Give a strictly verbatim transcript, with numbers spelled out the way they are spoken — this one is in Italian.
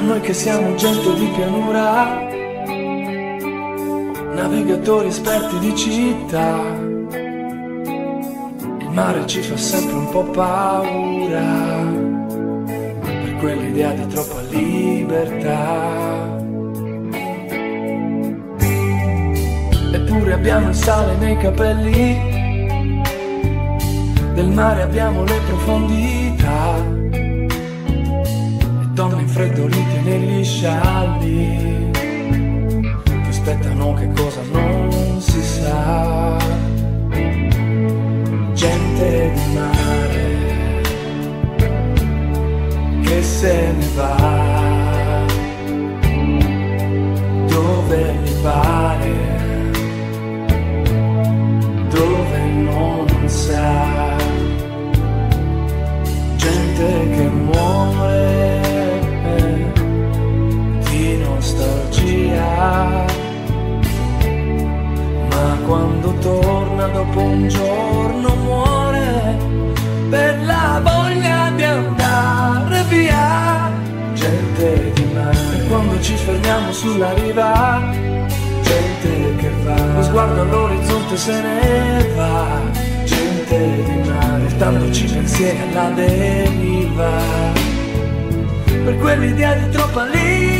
noi che siamo gente di pianura, navigatori esperti di città, il mare ci fa sempre un po' paura, per quell'idea di troppa libertà. Eppure abbiamo il sale nei capelli, del mare abbiamo le profondità, e donne infreddolite negli scialli ti aspettano che cosa non si sa. Gente di mare che se ne va dove gli pare, dove non sa. Gente che muore di nostalgia, ma quando torna dopo un giorno muore per la voglia di andare via. Gente di mare, e quando ci fermiamo sulla riva, gente che va, lo sguardo all'orizzonte se ne va. Gente di mare, portandoci pensieri alla deriva, per quell'idea di troppa libertà.